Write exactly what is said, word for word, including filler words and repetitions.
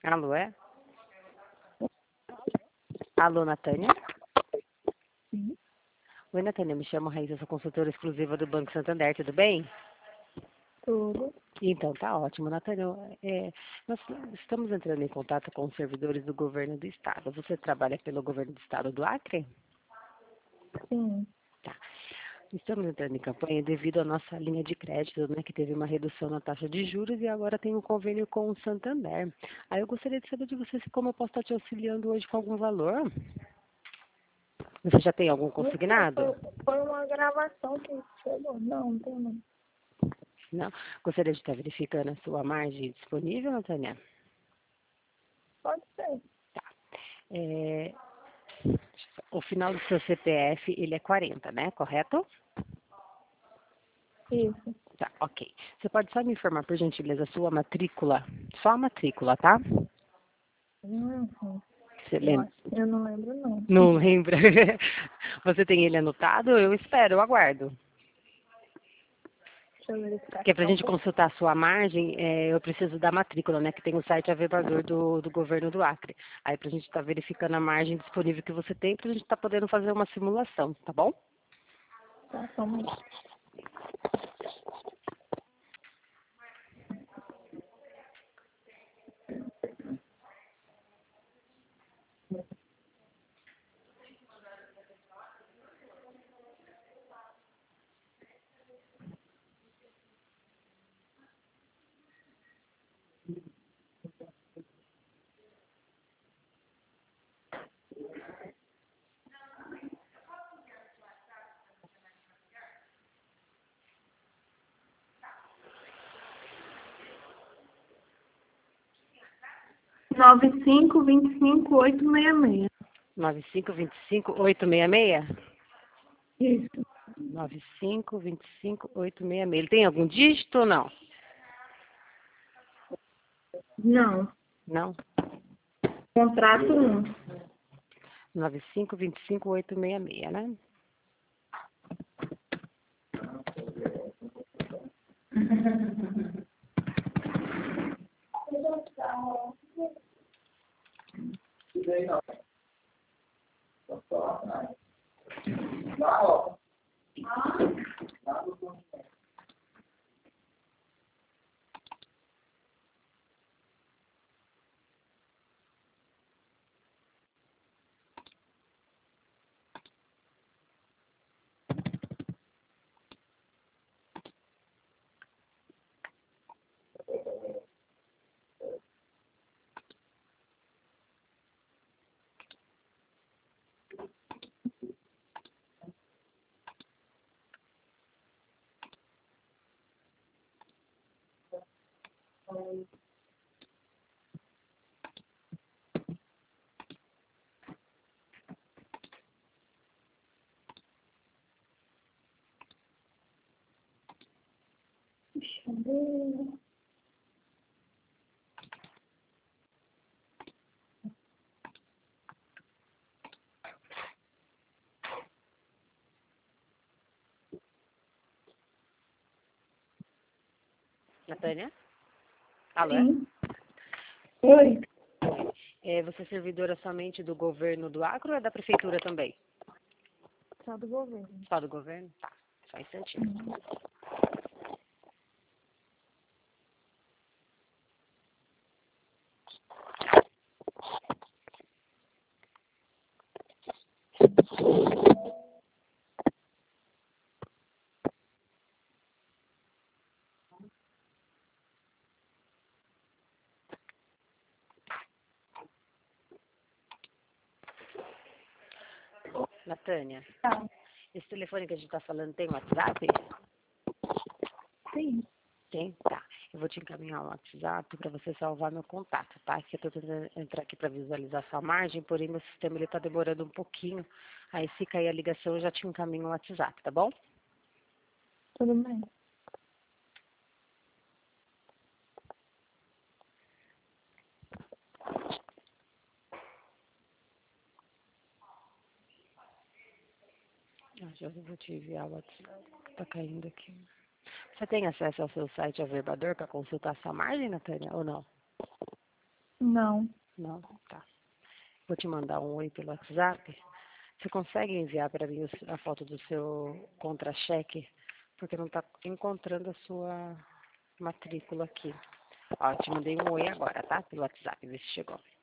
Alô, é? Alô, Natânia? Sim. Oi, Natânia, me chamo Raíssa, sou consultora exclusiva do Banco Santander, tudo bem? Tudo. Então, tá ótimo, Natânia. É, nós estamos entrando em contato com os servidores do governo do estado. Você trabalha pelo governo do estado do Acre? Sim. Tá. Estamos entrando em campanha devido à nossa linha de crédito, né, que teve uma redução na taxa de juros e agora tem um convênio com o Santander. Aí eu gostaria de saber de você se como eu posso estar te auxiliando hoje com algum valor. Você já tem algum Não sei, consignado? foi, foi uma gravação que chegou. Não, não tem não. Não? Gostaria de estar verificando a sua margem disponível, Natânia? Pode ser. É, o final do seu C P F, ele é quarenta, né? Correto? Isso. Tá, ok. Você pode só me informar, por gentileza, a sua matrícula? Só a matrícula, tá? Uhum. Você Eu lembra? acho que eu não lembro, não. Não lembra? Você tem ele anotado? Eu espero, eu aguardo. Deixa eu verificar Porque aqui para a só um gente pouco. consultar a sua margem, é, eu preciso da matrícula, né? Que tem o site averbador do, do governo do Acre. Aí para a gente estar verificando a margem disponível que você tem, para a gente estar podendo fazer uma simulação, tá bom? Tá, só um minuto. nove cinco dois cinco oito seis seis. nove cinco dois cinco oito seis seis? Isso. nove cinco dois cinco oito seis seis. Ele tem algum dígito ou não? Não. Não? Contrato um. nove cinco dois cinco oito seis seis, né? Deixa eu ver. Natânia? Alô, é? Sim. Oi. É, você é servidora somente do governo do Acre ou é da prefeitura também? Só do governo. Só do governo? Tá, só um instantinho. Uhum. Natânia, Tá. esse telefone que a gente está falando tem WhatsApp? Sim. Tem? Tá. Eu vou te encaminhar o WhatsApp para você salvar meu contato, tá? Que eu estou tentando entrar aqui para visualizar sua margem, porém meu sistema ele está demorando um pouquinho. Aí se cair a ligação eu já te encaminho o WhatsApp, tá bom? Tudo bem. Ah, já vou te enviar o WhatsApp. Tá caindo aqui. Você tem acesso ao seu site Averbador para consultar sua margem, Natânia, ou não? Não. Não? Tá. Vou te mandar um oi pelo WhatsApp. Você consegue enviar para mim a foto do seu contra-cheque? Porque não está encontrando a sua matrícula aqui. Ó, te mandei um oi agora, tá? Pelo WhatsApp, vê se chegou.